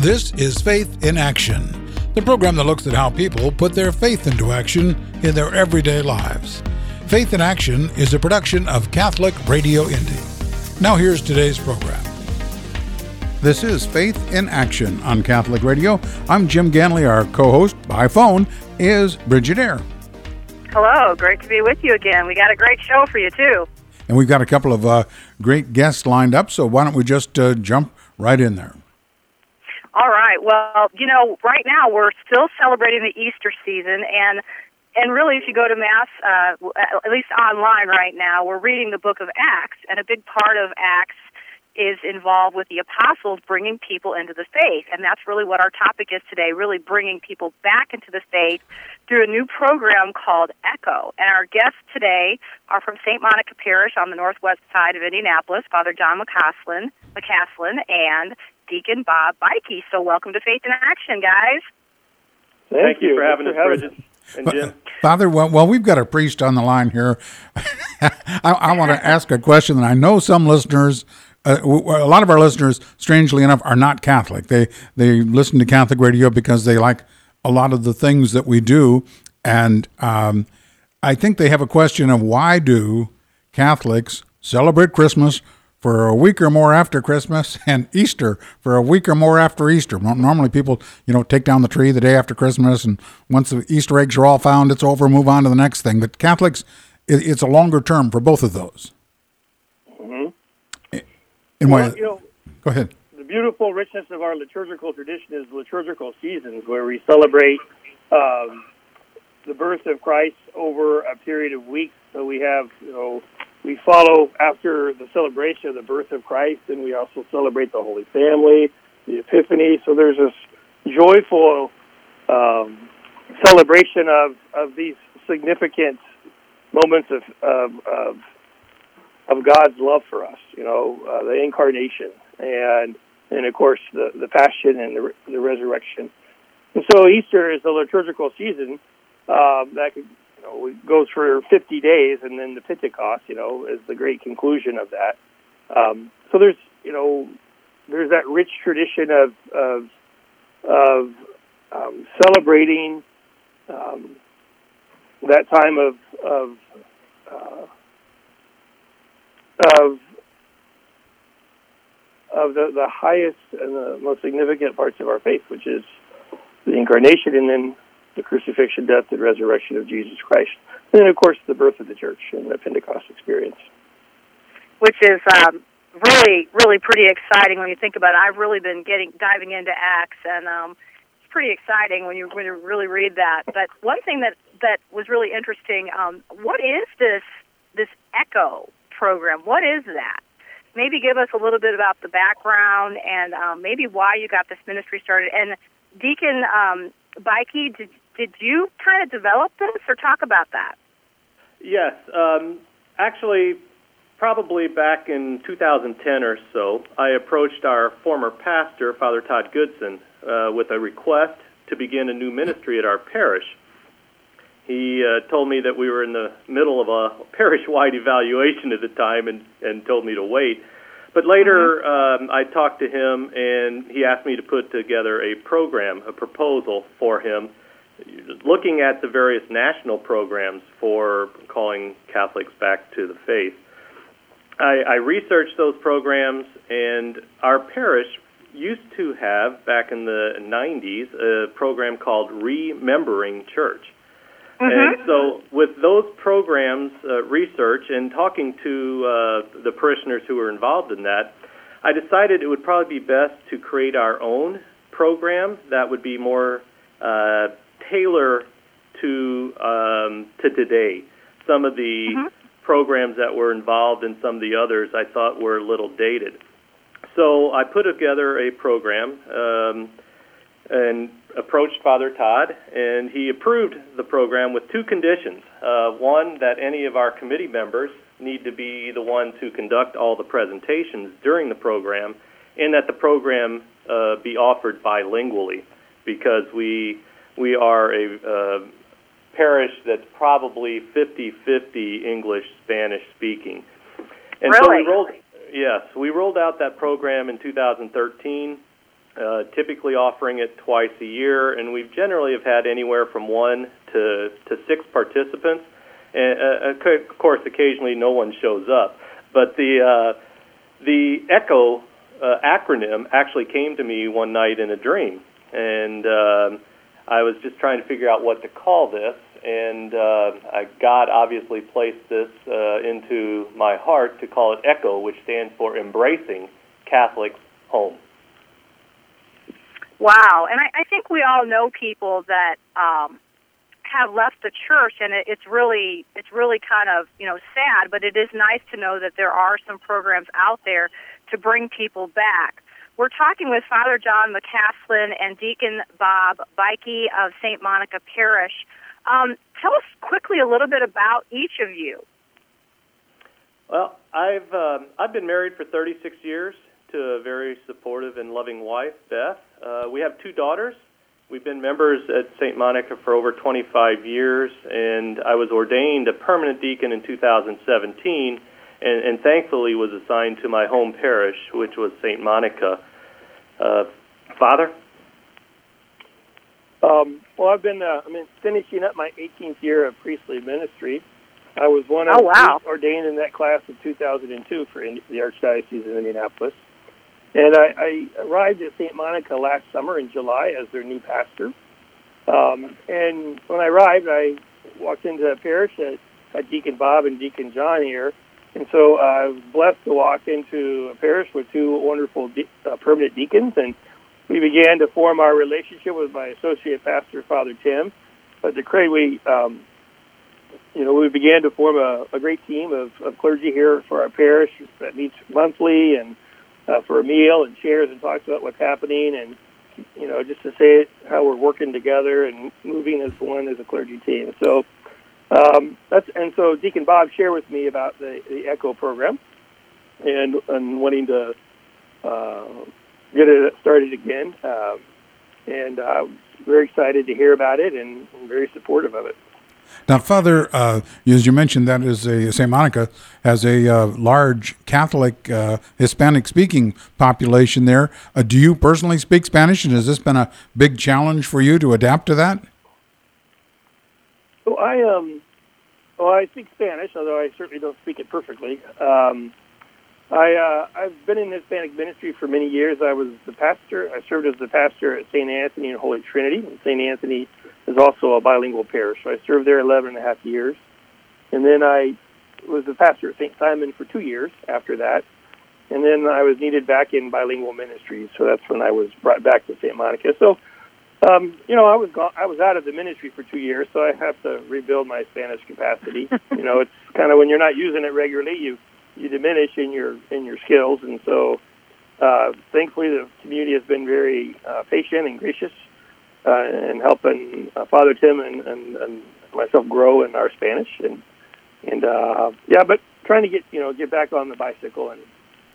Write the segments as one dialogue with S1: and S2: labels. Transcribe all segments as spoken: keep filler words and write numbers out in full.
S1: This is Faith in Action, the program that looks at how people put their faith into action in their everyday lives. Faith in Action is a production of Catholic Radio Indy. Now here's today's program. This is Faith in Action on Catholic Radio. I'm Jim Ganley. Our co-host by phone is Bridget Eyre.
S2: Hello, great to be with you again. We got a great show for you, too.
S1: And we've got a couple of uh, great guests lined up, so why don't we just uh, jump right in there?
S2: All right. Well, you know, right now we're still celebrating the Easter season, and and really, if you go to Mass, uh, at least online right now, we're reading the book of Acts, and a big part of Acts is involved with the apostles bringing people into the faith, and that's really what our topic is today, really bringing people back into the faith through a new program called ECHO. And our guests today are from Saint Monica Parish on the northwest side of Indianapolis, Father John McCaslin, McCaslin and Deacon Bob Bikey. So welcome to Faith in Action, guys.
S3: Thank, Thank you. you for having us, Bridget and Jim.
S1: Father, well, well, we've got a priest on the line here. I, I want to ask a question that I know some listeners Uh, a lot of our listeners, strangely enough, are not Catholic. They they listen to Catholic radio because they like a lot of the things that we do, and um, I think they have a question of why do Catholics celebrate Christmas for a week or more after Christmas and Easter for a week or more after Easter? Normally people, you know, take down the tree the day after Christmas, and once the Easter eggs are all found, it's over, move on to the next thing. But Catholics, it, it's a longer term for both of those.
S3: Mm-hmm.
S1: Well,
S3: you know,
S1: go ahead.
S3: The beautiful richness of our liturgical tradition is liturgical seasons, where we celebrate um, the birth of Christ over a period of weeks. So we have, you know, we follow after the celebration of the birth of Christ, and we also celebrate the Holy Family, the Epiphany. So there's this joyful um, celebration of, of these significant moments of, of, of of God's love for us, you know, uh, the incarnation, and and of course the, the passion and the, the resurrection. And so Easter is a liturgical season um, that could, you know, goes for fifty days, and then the Pentecost, you know, is the great conclusion of that. Um, so there's, you know, there's that rich tradition of of, of um, celebrating um, that time of of uh, of of the, the highest and the most significant parts of our faith, which is the incarnation and then the crucifixion, death, and resurrection of Jesus Christ. And then, of course, the birth of the church and the Pentecost experience.
S2: Which is um, really, really pretty exciting when you think about it. I've really been getting diving into Acts, and um, it's pretty exciting when you when you really read that. But one thing that, that was really interesting, um, what is this this ECHO program? What is that? Maybe give us a little bit about the background and um, maybe why you got this ministry started. And Deacon um, Bikey, did, did you kind of develop this or talk about that?
S4: Yes. Um, actually, probably back in two thousand ten or so, I approached our former pastor, Father Todd Goodson, uh, with a request to begin a new ministry at our parish. He uh, told me that we were in the middle of a parish-wide evaluation at the time and, and told me to wait. But later, mm-hmm. um, I talked to him, and he asked me to put together a program, a proposal for him, looking at the various national programs for calling Catholics back to the faith. I, I researched those programs, and our parish used to have, back in the nineties, a program called Remembering Church.
S2: Mm-hmm.
S4: And so with those programs, uh, research, and talking to uh, the parishioners who were involved in that, I decided it would probably be best to create our own program that would be more uh, tailored to, um, to today. Some of the mm-hmm. programs that were involved and some of the others I thought were a little dated. So I put together a program um, and approached Father Todd, and he approved the program with two conditions. Uh, one, that any of our committee members need to be the one to conduct all the presentations during the program, and that the program uh, be offered bilingually, because we we are a uh, parish that's probably fifty-fifty English, Spanish speaking. And
S2: really?
S4: so we rolled, yes, we rolled out that program in two thousand thirteen. uh, typically offering it twice a year, and we've generally have had anywhere from one to, to six participants. And uh, of course, occasionally no one shows up. But the uh, the ECHO uh, acronym actually came to me one night in a dream, and um, I was just trying to figure out what to call this. And uh, I, God obviously placed this uh, into my heart to call it ECHO, which stands for Embracing Catholic Home.
S2: Wow, and I, I think we all know people that um, have left the church, and it, it's really it's really kind of you know sad. But it is nice to know that there are some programs out there to bring people back. We're talking with Father John McCaslin and Deacon Bob Beike of Saint Monica Parish. Um, tell us quickly a little bit about each of you.
S4: Well, I've um, I've been married for thirty-six years to a very supportive and loving wife, Beth. Uh, we have two daughters. We've been members at Saint Monica for over twenty-five years, and I was ordained a permanent deacon in two thousand seventeen, and, and thankfully was assigned to my home parish, which was Saint Monica. Uh, Father?
S3: Um, well, I've been uh, I mean, finishing up my eighteenth year of priestly ministry. I was one of
S2: oh, wow.
S3: the ordained in that class of two thousand two for the Archdiocese of Indianapolis. And I, I arrived at Saint Monica last summer in July as their new pastor. Um, and when I arrived, I walked into the parish at, at Deacon Bob and Deacon John here. And so uh, I was blessed to walk into a parish with two wonderful de- uh, permanent deacons, and we began to form our relationship with my associate pastor, Father Tim. But the Craig, we, um, you know, we began to form a, a great team of, of clergy here for our parish that meets monthly and uh, for a meal and shares and talks about what's happening, and you know, just to say how we're working together and moving as one as a clergy team. So um, that's and so Deacon Bob shared with me about the, the ECHO program and and wanting to. Uh, get it started again, um, and I'm uh, very excited to hear about it and very supportive of it.
S1: Now, Father, uh, as you mentioned, that is a Saint Monica has a uh, large Catholic uh, Hispanic-speaking population there. Uh, do you personally speak Spanish, and has this been a big challenge for you to adapt to that?
S3: Well, I um, well, I speak Spanish, although I certainly don't speak it perfectly. Um, I, uh, I've been in Hispanic ministry for many years. I was the pastor. I served as the pastor at Saint Anthony and Holy Trinity. Saint Anthony is also a bilingual parish, so I served there eleven and a half years. And then I was the pastor at Saint Simon for two years after that. And then I was needed back in bilingual ministry, so that's when I was brought back to Saint Monica. So, um, you know, I was gone, I was out of the ministry for two years, so I have to rebuild my Spanish capacity. You know, it's kind of when you're not using it regularly, you you diminish in your in your skills, and so uh, thankfully the community has been very uh, patient and gracious uh, in helping uh, Father Tim and, and, and myself grow in our Spanish, and and uh, yeah, but trying to get you know get back on the bicycle, and,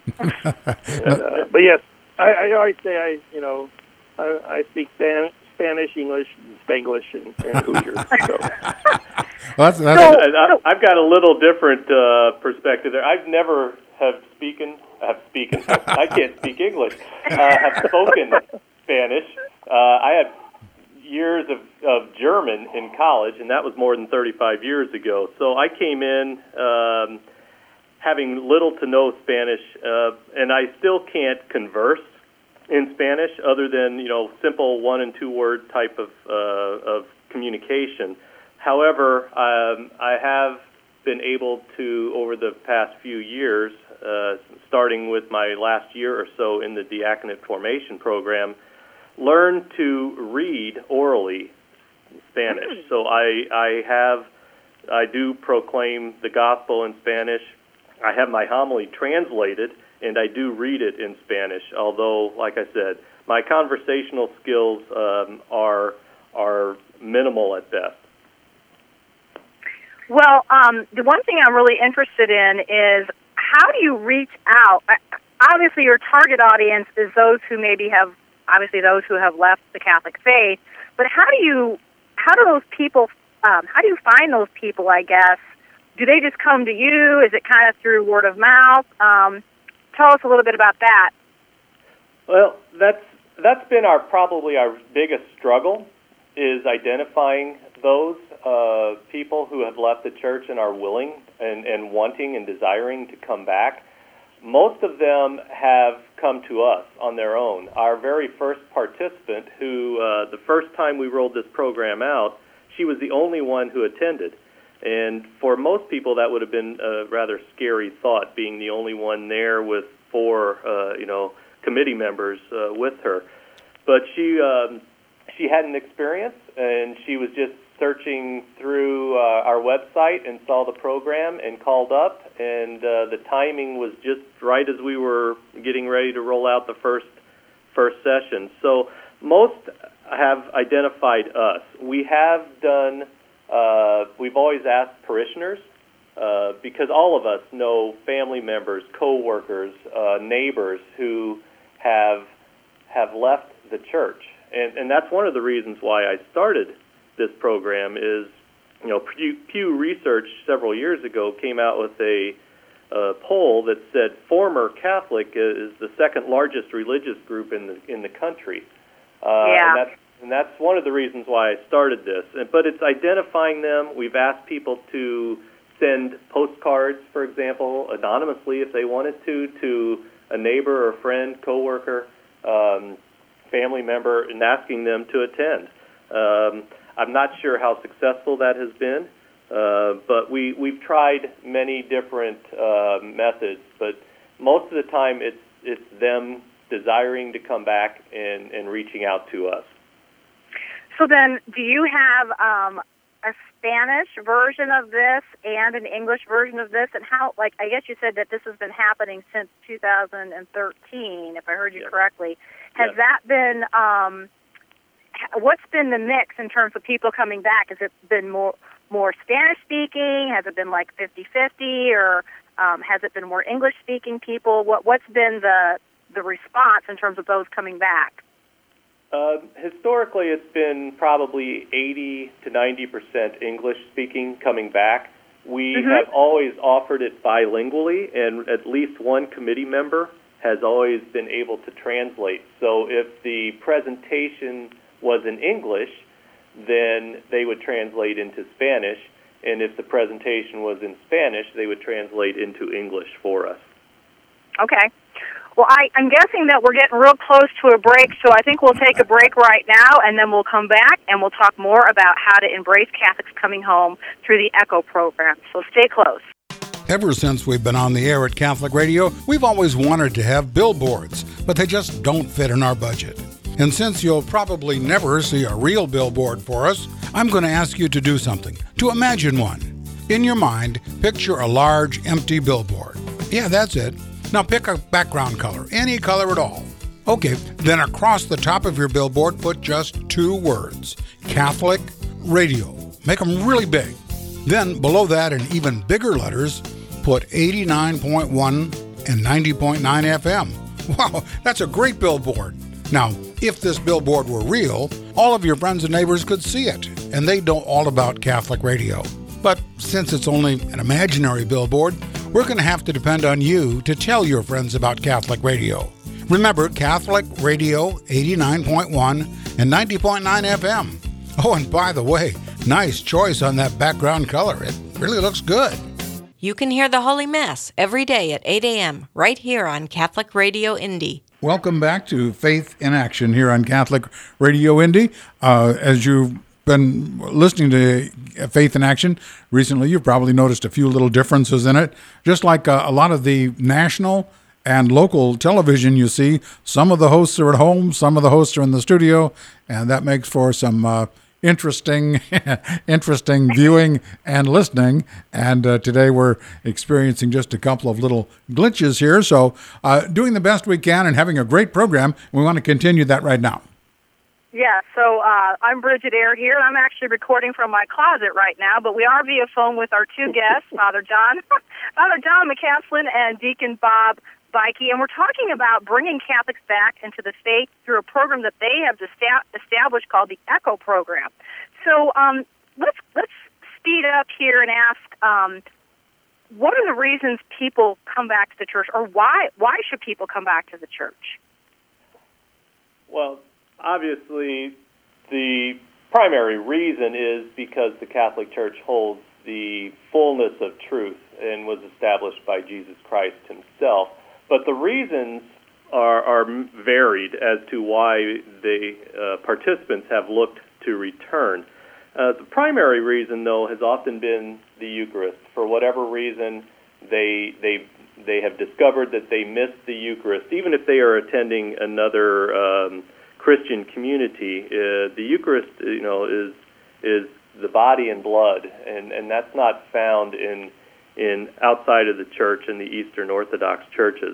S3: and uh, but yes, I, I always say I you know I, I speak Spanish, Spanish, English, Spanglish, and, and Hoosier. So.
S1: Well, that's, that's
S2: So-
S4: I, I've got a little different uh, perspective there. I've never have speaken, have speaken, I can't speak English, uh, have spoken Spanish. Uh, I had years of, of German in college, and that was more than thirty-five years ago. So I came in um, having little to no Spanish, uh, and I still can't converse in Spanish other than, you know, simple one and two word type of uh, of communication. However, um, I have been able to, over the past few years, uh, starting with my last year or so in the diaconate formation program, learn to read orally Spanish. So I, I have, I do proclaim the gospel in Spanish. I have my homily translated, and I do read it in Spanish. Although, like I said, my conversational skills um, are are minimal at best.
S2: Well, um, the one thing I'm really interested in is how do you reach out? Obviously, your target audience is those who maybe have, obviously those who have left the Catholic faith. But how do you, how do those people, um, how do you find those people? I guess, do they just come to you? Is it kind of through word of mouth? Um, tell us a little bit about that.
S4: Well, that's that's been our probably our biggest struggle, is identifying those uh, people who have left the church and are willing and, and wanting and desiring to come back. Most of them have come to us on their own. Our very first participant, who uh, the first time we rolled this program out, she was the only one who attended. And for most people, that would have been a rather scary thought, being the only one there with four, uh, you know, committee members uh, with her. But she um, she had an experience, and she was just searching through uh, our website and saw the program and called up, and uh, the timing was just right as we were getting ready to roll out the first first session. So most have identified us. We have done, uh, we've always asked parishioners, uh, because all of us know family members, co-workers, uh, neighbors who have have left the church. And, and that's one of the reasons why I started this program is, you know, Pew, Pew Research several years ago came out with a uh, poll that said former Catholic is the second largest religious group in the in the country. Uh,
S2: yeah.
S4: And that's, and that's one of the reasons why I started this. But it's identifying them. We've asked people to send postcards, for example, anonymously if they wanted to, to a neighbor or friend, coworker, um, family member, and asking them to attend. Um, I'm not sure how successful that has been, uh, but we, we've tried many different uh, methods, but most of the time it's it's them desiring to come back and, and reaching out to us.
S2: So then, do you have um, a Spanish version of this and an English version of this? And how, like, I guess you said that this has been happening since two thousand thirteen, if I heard you
S4: yes.
S2: correctly. Has
S4: yes.
S2: that been... Um, what's been the mix in terms of people coming back? Has it been more more Spanish-speaking? Has it been like fifty-fifty? Or um, has it been more English-speaking people? What, what's been the the response in terms of those coming back?
S4: Uh, historically, it's been probably eighty to ninety percent English-speaking coming back. We
S2: mm-hmm.
S4: have always offered it bilingually, and at least one committee member has always been able to translate. So if the presentation was in English, then they would translate into Spanish, and if the presentation was in Spanish, they would translate into English for us.
S2: Okay. Well, I, I'm guessing that we're getting real close to a break, so I think we'll take a break right now, and then we'll come back, and we'll talk more about how to embrace Catholics coming home through the ECHO program. So stay close.
S1: Ever since we've been on the air at Catholic Radio, we've always wanted to have billboards, but they just don't fit in our budget. And since you'll probably never see a real billboard for us, I'm going to ask you to do something, to imagine one. In your mind, picture a large, empty billboard. Yeah, that's it. Now pick a background color, any color at all. Okay, then across the top of your billboard, put just two words, Catholic Radio. Make them really big. Then below that, in even bigger letters, put eighty-nine point one and ninety point nine F M. Wow, that's a great billboard. Now, if this billboard were real, all of your friends and neighbors could see it, and they'd know all about Catholic Radio. But since it's only an imaginary billboard, we're going to have to depend on you to tell your friends about Catholic Radio. Remember, Catholic Radio eighty-nine point one and ninety point nine F M. Oh, and by the way, nice choice on that background color. It really looks good.
S5: You can hear the Holy Mass every day at eight a.m. right here on Catholic Radio Indy.
S1: Welcome back to Faith in Action here on Catholic Radio Indy. Uh, as you've been listening to Faith in Action recently, you've probably noticed a few little differences in it. Just like uh, a lot of the national and local television you see, some of the hosts are at home, some of the hosts are in the studio, and that makes for some uh, interesting interesting viewing and listening. And uh, today we're experiencing just a couple of little glitches here. So uh, doing the best we can and having a great program. We want to continue that right now.
S2: Yeah, so uh, I'm Bridget Aird here. I'm actually recording from my closet right now, but we are via phone with our two guests, Father John, Father John McCaslin and Deacon Bob Beike, and we're talking about bringing Catholics back into the faith through a program that they have established called the ECHO program. So um, let's let's speed up here and ask, um, what are the reasons people come back to the church, or why why should people come back to the church?
S4: Well, obviously, the primary reason is because the Catholic Church holds the fullness of truth and was established by Jesus Christ himself. But the reasons are, are varied as to why the uh, participants have looked to return. Uh, the primary reason, though, has often been the Eucharist. For whatever reason, they they they have discovered that they miss the Eucharist, even if they are attending another um, Christian community. Uh, the Eucharist, you know, is is the body and blood, and, and that's not found in in outside of the church in the Eastern Orthodox churches.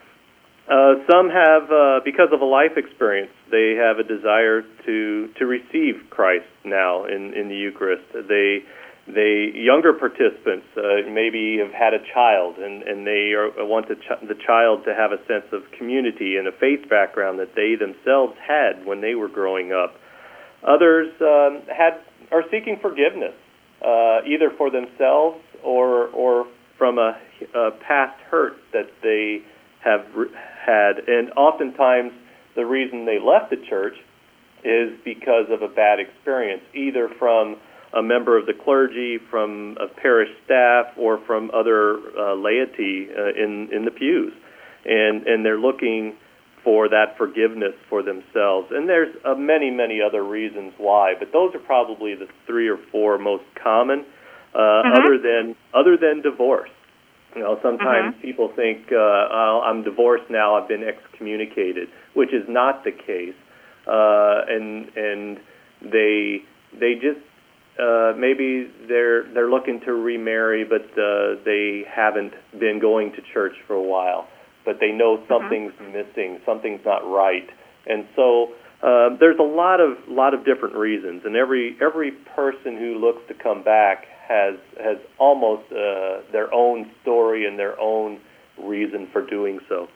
S4: Uh, some have, uh, because of a life experience, they have a desire to to receive Christ now in, in the Eucharist. They they younger participants uh, maybe have had a child, and, and they are, want the, ch- the child to have a sense of community and a faith background that they themselves had when they were growing up. Others um, had are seeking forgiveness, uh, either for themselves or or from a, a past hurt that they have re- had. And oftentimes the reason they left the church is because of a bad experience, either from a member of the clergy, from a parish staff, or from other uh, laity uh, in, in the pews. And, and they're looking for that forgiveness for themselves. And there's uh, many, many other reasons why, but those are probably the three or four most common, uh, mm-hmm. other than other than divorce. You know, sometimes mm-hmm. people think, uh, oh, I'm divorced now, I've been excommunicated, which is not the case. Uh, and and they they just uh, maybe they're they're looking to remarry, but uh, they haven't been going to church for a while. But they know something's mm-hmm. missing, something's not right, and so uh, there's a lot of lot of different reasons. And every every person who looks to come back has has almost uh, their own story and their own reason for doing so.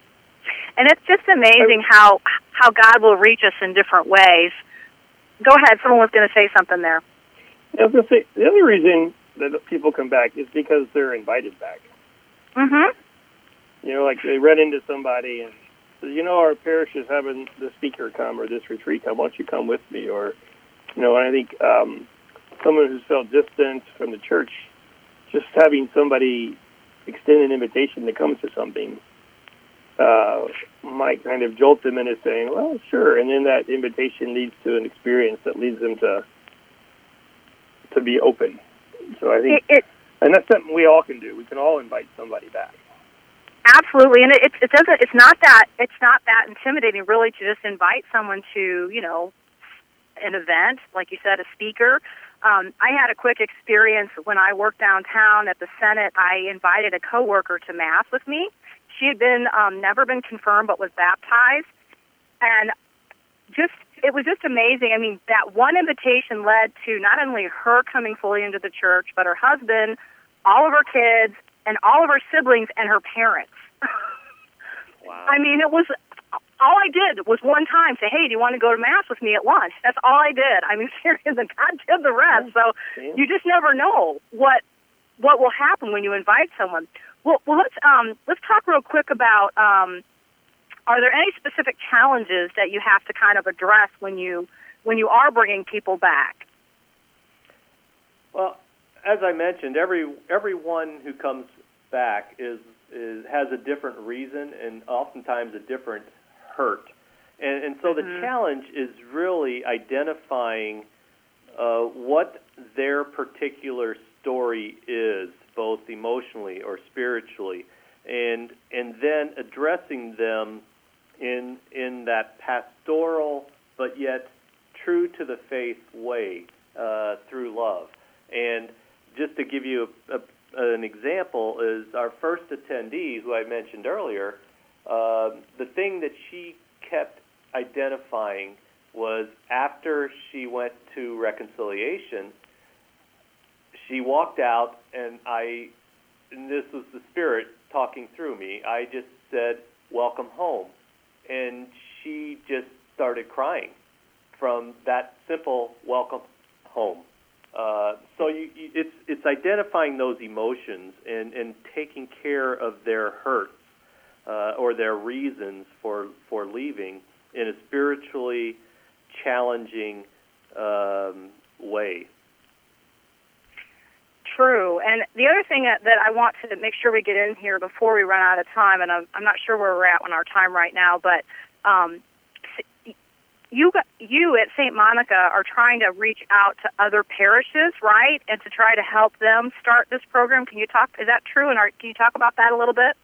S2: And it's just amazing how how God will reach us in different ways. Go ahead. Someone was going to say something there.
S3: I was going to say, the other reason that people come back is because they're invited back.
S2: Mm-hmm.
S3: You know, like they run into somebody and says, you know, our parish is having the speaker come or this retreat come. Why don't you come with me? Or, you know, and I think um, someone who's felt distant from the church, just having somebody extend an invitation to come to something uh, might kind of jolt them into saying, well, sure. And then that invitation leads to an experience that leads them to to be open. So I think, it, it, and that's something we all can do. We can all invite somebody back.
S2: Absolutely, and it, it doesn't. It's not that. It's not that intimidating, really, to just invite someone to, you know, an event, like you said, a speaker. Um, I had a quick experience when I worked downtown at the Senate. I invited a coworker to Mass with me. She had been um, never been confirmed, but was baptized, and just it was just amazing. I mean, that one invitation led to not only her coming fully into the church, but her husband, all of her kids, and all of her siblings and her parents.
S4: Wow.
S2: I mean, it was, all I did was one time say, hey, do you want to go to Mass with me at lunch? That's all I did. I mean, seriously, God did the rest. So you just never know what what will happen when you invite someone. Well, well let's um, let's talk real quick about, um, are there any specific challenges that you have to kind of address when you when you are bringing people back?
S4: Well, as I mentioned, every everyone who comes back is, is has a different reason and oftentimes a different hurt. And, and so mm-hmm. the challenge is really identifying uh, what their particular story is, both emotionally or spiritually, and and then addressing them in in that pastoral but yet true to the faith way uh, through love. And just to give you a, a, an example, is our first attendee, who I mentioned earlier, uh, the thing that she kept identifying was after she went to reconciliation, she walked out, and I, and this was the Spirit talking through me, I just said, welcome home. And she just started crying from that simple welcome home. Uh, so you, you, it's it's identifying those emotions and, and taking care of their hurts uh, or their reasons for for leaving, in a spiritually challenging um, way.
S2: True. And the other thing that, that I want to make sure we get in here before we run out of time, and I'm, I'm not sure where we're at on our time right now, but um, you you at Saint Monica are trying to reach out to other parishes, right, and to try to help them start this program. Can you talk? Is that true? And are, can you talk about that a little bit?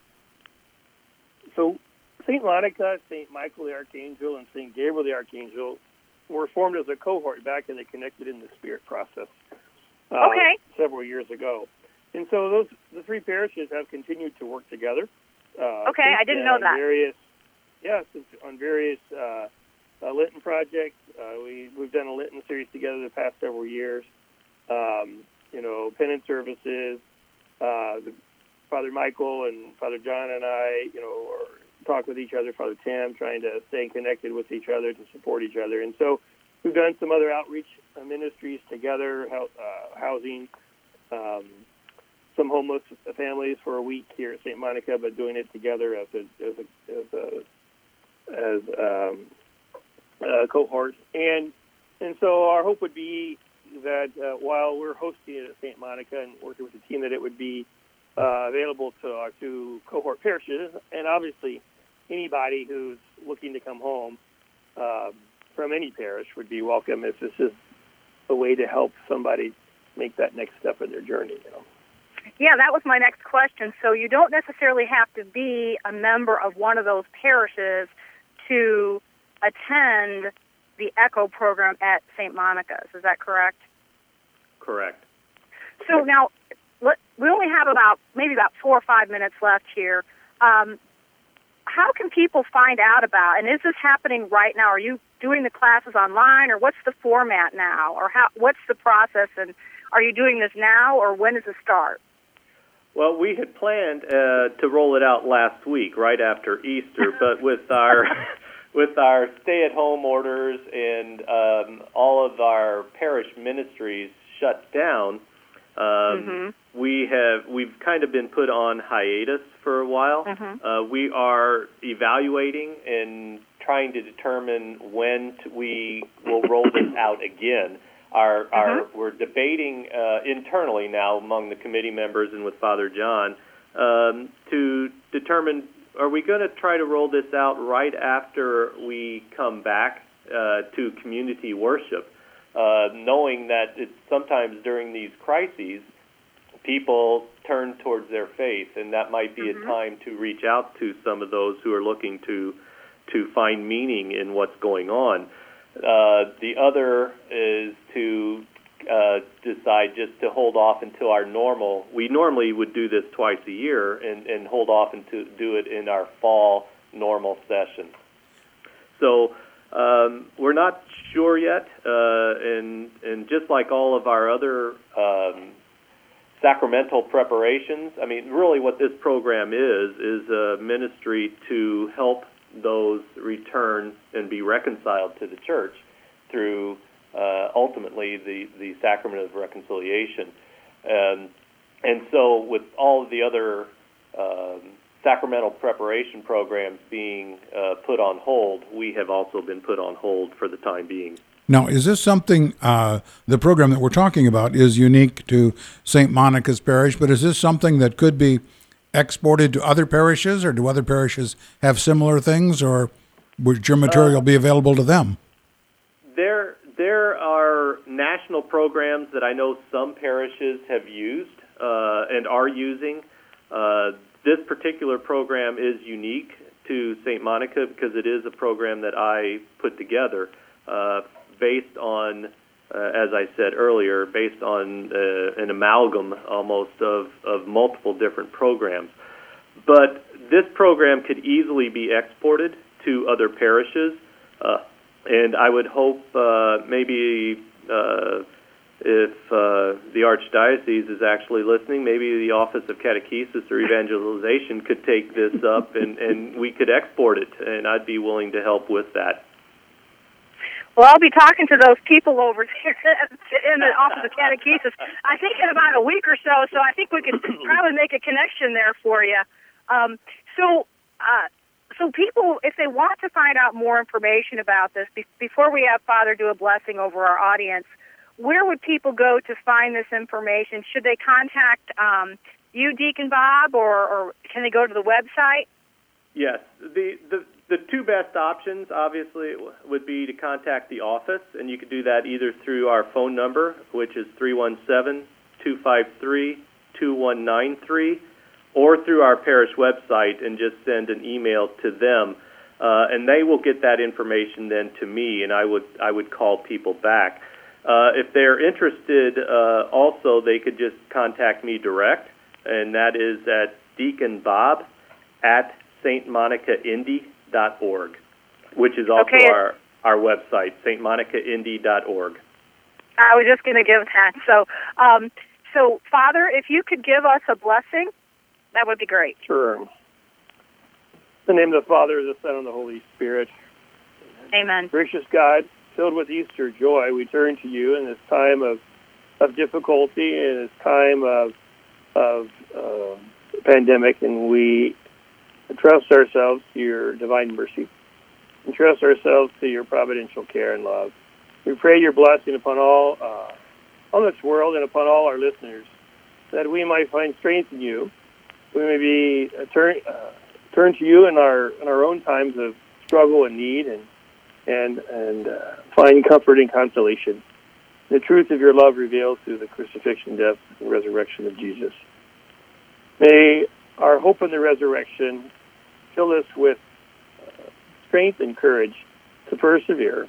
S3: So Saint Monica, Saint Michael the Archangel, and Saint Gabriel the Archangel were formed as a cohort back in the Connected in the Spirit process. Uh,
S2: okay.
S3: Several years ago, and so those the three parishes have continued to work together. Uh,
S2: okay, I didn't know that.
S3: Various, yes, yeah, on various uh, uh, Lenten projects. Uh, we we've done a Lenten series together the past several years. Um, you know, penance services. Uh, the, Father Michael and Father John and I, you know, are talk with each other. Father Tim, trying to stay connected with each other to support each other, and so. We've done some other outreach ministries together, uh, housing um, some homeless families for a week here at Saint Monica, but doing it together as a as a as a, as um, a cohort. And and so our hope would be that uh, while we're hosting it at Saint Monica and working with the team, that it would be uh, available to our two cohort parishes, and obviously anybody who's looking to come home. Um, from any parish would be welcome if this is a way to help somebody make that next step in their journey, you know.
S2: Yeah, that was my next question. So you don't necessarily have to be a member of one of those parishes to attend the ECHO program at Saint Monica's. Is that correct?
S4: Correct.
S2: So now, we only have about maybe about four or five minutes left here. Um, how can people find out about, and is this happening right now? Are you doing the classes online, or what's the format now, or how? What's the process, and are you doing this now, or when does it start?
S4: Well, we had planned uh, to roll it out last week, right after Easter, but with our with our stay-at-home orders and um, all of our parish ministries shut down, um, mm-hmm. we have we've kind of been put on hiatus for a while. Mm-hmm. Uh, we are evaluating and trying to determine when to, we will roll this out again. Our, mm-hmm. our, we're debating uh, internally now among the committee members and with Father John um, to determine, are we going to try to roll this out right after we come back uh, to community worship, uh, knowing that it's sometimes during these crises, people turn towards their faith, and that might be mm-hmm. a time to reach out to some of those who are looking to to find meaning in what's going on. Uh, the other is to uh, decide just to hold off until our normal. We normally would do this twice a year and, and hold off and to do it in our fall normal session. So um, we're not sure yet, uh, and and just like all of our other um, sacramental preparations, I mean, really what this program is is a ministry to help those return and be reconciled to the church through uh, ultimately the, the sacrament of reconciliation. Um, and so with all of the other um, sacramental preparation programs being uh, put on hold, we have also been put on hold for the time being.
S1: Now, is this something, uh, the program that we're talking about is unique to Saint Monica's Parish, but is this something that could be exported to other parishes, or do other parishes have similar things, or would your material uh, be available to them?
S4: There there are national programs that I know some parishes have used uh, and are using. Uh, this particular program is unique to Saint Monica because it is a program that I put together uh, based on, uh, as I said earlier, based on uh, an amalgam almost of, of multiple different programs. But this program could easily be exported to other parishes, uh, and I would hope uh, maybe uh, if uh, the Archdiocese is actually listening, maybe the Office of Catechesis or Evangelization could take this up and, and we could export it, and I'd be willing to help with that.
S2: Well, I'll be talking to those people over there in the Office of Catechesis, I think in about a week or so, so I think we could probably make a connection there for you. Um, so, uh, so people, if they want to find out more information about this, be- before we have Father do a blessing over our audience, where would people go to find this information? Should they contact um, you, Deacon Bob, or, or can they go to the website?
S4: Yes. The, the the two best options, obviously, would be to contact the office, and you could do that either through our phone number, which is three one seven, two five three, two one nine three, or through our parish website and just send an email to them, uh, and they will get that information then to me, and I would I would call people back. Uh, if they're interested, uh, also, they could just contact me direct, and that is at Deacon Bob at Saint Monica Indy dot org, which is also
S2: okay.
S4: our, our website, Saint Monica Indy dot org.
S2: I was just going to give that. So, um, so, Father, if you could give us a blessing, that would be great.
S3: Sure. In the name of the Father, the Son, and the Holy Spirit.
S2: Amen.
S3: Gracious God, filled with Easter joy, we turn to you in this time of of difficulty, in this time of of uh, pandemic, and we entrust ourselves to your divine mercy. Entrust ourselves to your providential care and love. We pray your blessing upon all uh, on this world and upon all our listeners, that we might find strength in you. We may be uh, turn uh, turn to you in our in our own times of struggle and need, and and and uh, find comfort and consolation. The truth of your love revealed through the crucifixion, death, and resurrection of Jesus. May our hope in the resurrection fill us with uh, strength and courage to persevere,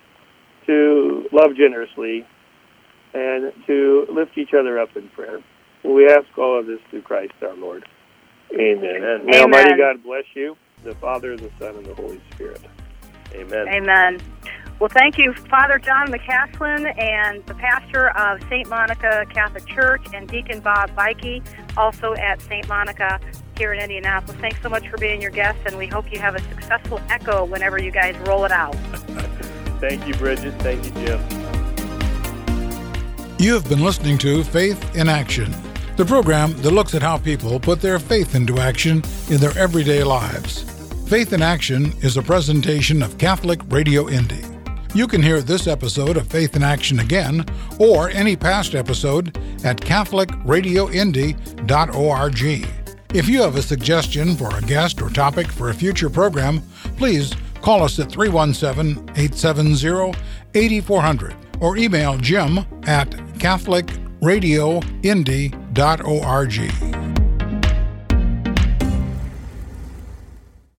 S3: to love generously, and to lift each other up in prayer. And we ask all of this through Christ our Lord. Amen.
S4: Amen.
S3: May
S2: Amen.
S3: Almighty God bless you, the Father, the Son, and the Holy Spirit.
S4: Amen.
S2: Amen. Well, thank you, Father John McCaslin, and the pastor of Saint Monica Catholic Church, and Deacon Bob Beike, also at Saint Monica here in Indianapolis. Thanks so much for being your guest, and we hope you have a successful echo whenever you guys roll it out.
S4: Thank you, Bridget. Thank you, Jim.
S1: You have been listening to Faith in Action, the program that looks at how people put their faith into action in their everyday lives. Faith in Action is a presentation of Catholic Radio Indy. You can hear this episode of Faith in Action again, or any past episode, at Catholic Radio Indy dot org. If you have a suggestion for a guest or topic for a future program, please call us at three one seven, eight seven zero, eight four zero zero or email Jim at Catholic Radio Indy dot org.